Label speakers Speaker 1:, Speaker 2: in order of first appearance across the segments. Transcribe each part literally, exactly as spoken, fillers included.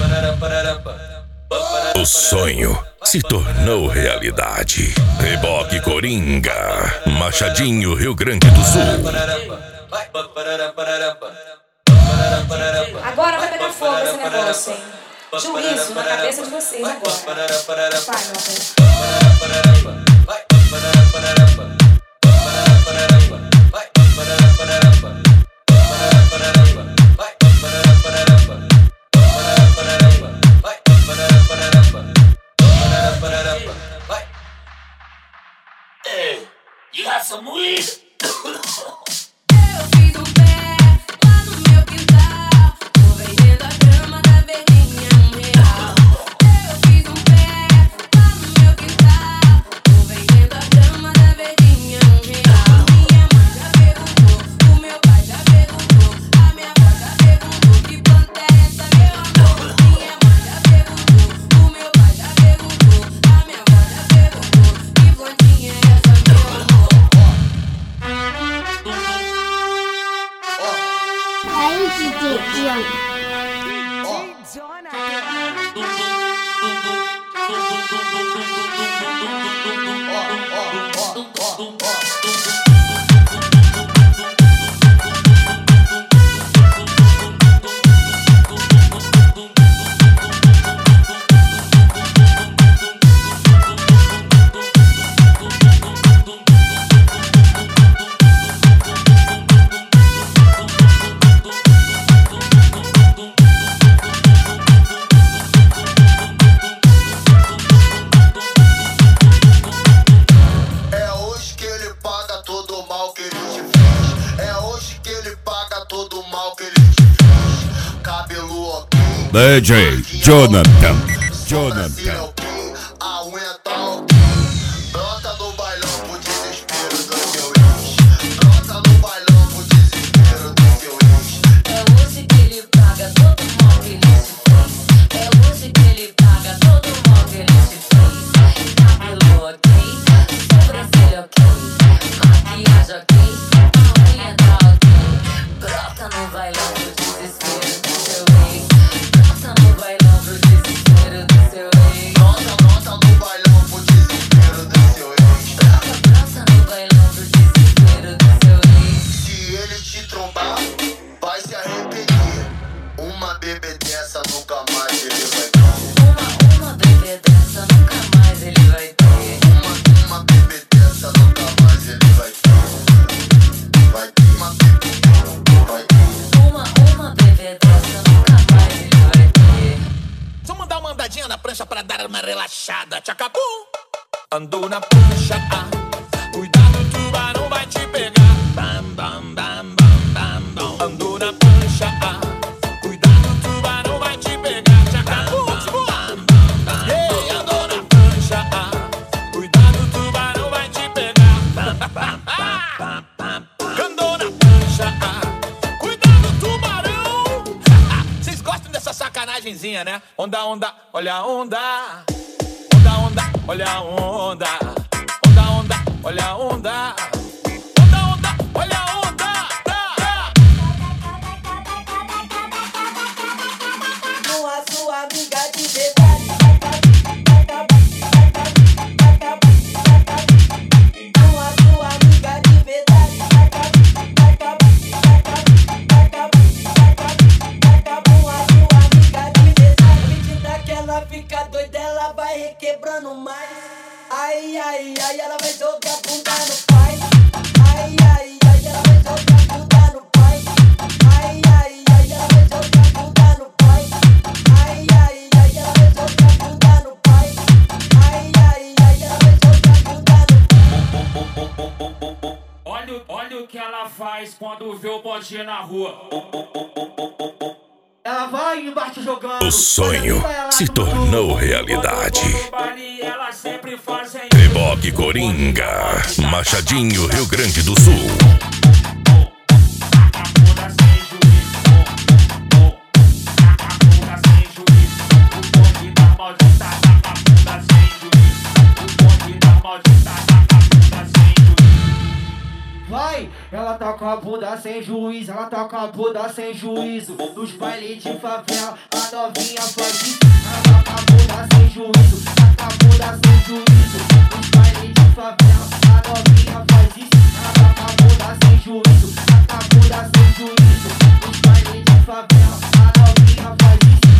Speaker 1: O sonho se tornou realidade. Reboque Coringa, Machadinho, Rio Grande do Sul.
Speaker 2: Agora vai pegar fogo esse negócio, hein? Juízo na cabeça de vocês agora. Vai, meu amor.
Speaker 3: Hey, you got some weed?
Speaker 4: Eu fiz um pé lá no meu quintal, tô vendendo a grama da verdinha um real. Eu fiz um pé lá no meu quintal, tô vendendo a grama da verdinha um real. Minha mãe já perguntou, o meu pai já perguntou, a minha avó já perguntou, que planta é essa, meu amor? Minha mãe já perguntou, o meu pai já perguntou, a minha avó já perguntou, que plantinha é essa, meu amor?
Speaker 5: Aí, D J John.
Speaker 1: D J Jonathan, Jonathan.
Speaker 6: A unha tá ok. Brota no bailão pro desespero do seu ex. Brota no bailão pro desespero do seu ex.
Speaker 4: É hoje que ele paga todo o mal que ele se fez. É hoje que ele paga todo o mal que ele se fez. Cabelo ok, sobrancelha ok, maquiagem ok, a unha tá ok. Brota no bailão pro desespero do seu ex. Brota no bailão pro desespero do seu ex.
Speaker 6: Brota, brota no bailão pro desespero do seu ex.
Speaker 4: Brota, brota no bailão pro desespero do seu ex.
Speaker 6: Se ele te trombar, vai se arrepender. Uma bebê dessa nunca mais ele vai ter.
Speaker 4: Uma, uma bebê dessa nunca mais ele vai ter.
Speaker 6: Uma, uma bebê dessa nunca mais ele vai ter. Vai ter uma bebê, vai ter.
Speaker 4: Uma, uma bebê dessa nunca mais ele vai ter.
Speaker 3: Só mandar uma andadinha na prancha pra dar uma relaxada. Tchacabum! Andou na prancha, ah. Cuidado, o tubarão vai te pegar. Bam, bam, bam, bam, bam, bam. Andou na prancha, ah. Cuidado, o tubarão vai te pegar. Tchacabum! Bam, bam, bam. Yeah, andou na prancha, ah. Cuidado, o tubarão vai te pegar. Bam, bam, bam, bam, bam. Andou na prancha, ah. Cuidado, tubarão! Vocês gostam dessa sacanagemzinha, né? Onda, onda, olha a onda. Onda, onda, olha a onda. Onda, onda, olha a onda. Onda, onda, olha a onda.
Speaker 7: Com a sua amiga de verdade. Com a sua amiga de verdade. Com a sua amiga de verdade. Medida que ela fica doida, ela vai requebrando mais. Ai, ai, ai, ela vai jogar bunda no pai. Ai, ai, ai, ela vai jogar bunda no pai. Ai, ai, ai, ela vai jogar bunda no pai. Ai, ai, ai, ela vai jogar bunda no pai. Ai, ai, ai, ela vai jogar bunda no pai.
Speaker 8: Olha, olha o que ela faz quando vê o botinho na rua.
Speaker 7: Ela vai embaixo jogando.
Speaker 1: O sonho se tornou realidade.
Speaker 8: No baile ela sempre faz em
Speaker 1: Reboque Coringa, Machadinho, Rio Grande do Sul.
Speaker 8: Taca sem juízo. Taca sem juízo. O bonde da maldita taca sem juízo. O bonde da maldita taca sem juízo.
Speaker 7: Vai, ela tá com
Speaker 9: toca a bunda sem juízo, ela toca a bunda sem juízo. Nos bailes de favela, a novinha faz isso. Ela toca a bunda sem juízo, toca a bunda sem juízo. Nos bailes de favela, a novinha faz isso. Ela toca a bunda sem juízo, toca a bunda sem juízo. Nos bailes de favela, a novinha faz isso.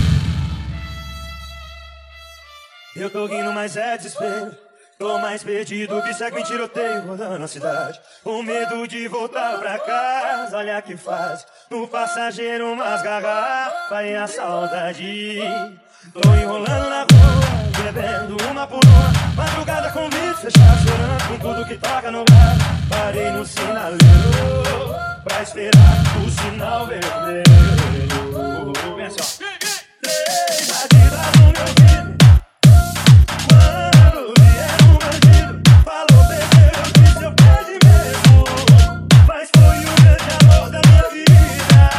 Speaker 10: Eu tô rindo, mas é desespero. Tô mais perdido que segue em tiroteio rodando a cidade. Com medo de voltar pra casa, olha que faz. No passageiro umas garrafas e a saudade. Tô enrolando na rua, bebendo uma por uma. Madrugada com o bico fechado, chorando com tudo que toca no bar. Parei no sinaleiro pra esperar o sinal vermelho. Vem assim, ó. Três batidas no meu ouvido. Quando vier um bandido, falou bebê, eu disse eu perdi mesmo. Mas foi o grande amor da minha vida.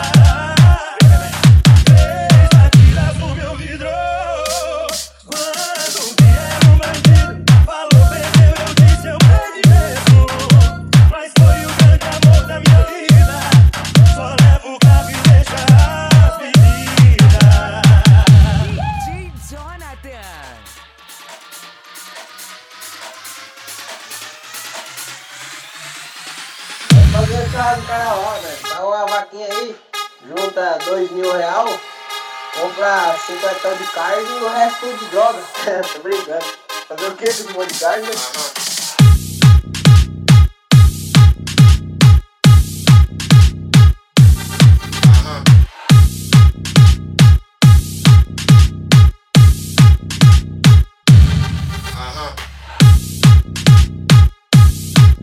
Speaker 10: Três batidas no meu vidro. Quando vier um bandido, falou bebê, eu disse eu perdi mesmo. Mas foi o grande amor da minha vida. Só levo o carro e deixa as bebidas.
Speaker 11: D J Jonathan.
Speaker 12: Fazer o carro do carnaval, velho. Dá uma vaquinha aí, junta dois mil real, compra cinquenta de carne e o resto tudo de droga. Tô brincando. Fazer o que com um monte de carne, né?